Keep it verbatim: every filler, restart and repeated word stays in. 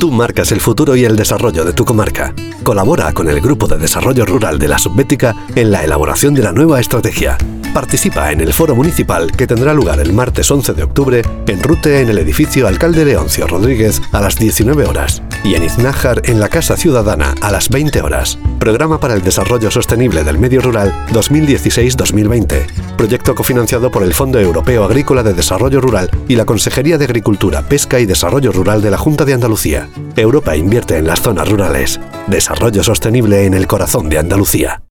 Tú marcas el futuro y el desarrollo de tu comarca. Colabora con el Grupo de Desarrollo Rural de la Subbética en la elaboración de la nueva estrategia. Participa en el foro municipal que tendrá lugar el martes once de octubre en Rute, en el edificio Alcalde Leoncio Rodríguez, a las diecinueve horas, y en Iznájar, en la Casa Ciudadana, a las veinte horas. Programa para el Desarrollo Sostenible del Medio Rural dos mil dieciséis dos mil veinte. Proyecto cofinanciado por el Fondo Europeo Agrícola de Desarrollo Rural y la Consejería de Agricultura, Pesca y Desarrollo Rural de la Junta de Andalucía. Europa invierte en las zonas rurales. Desarrollo sostenible en el corazón de Andalucía.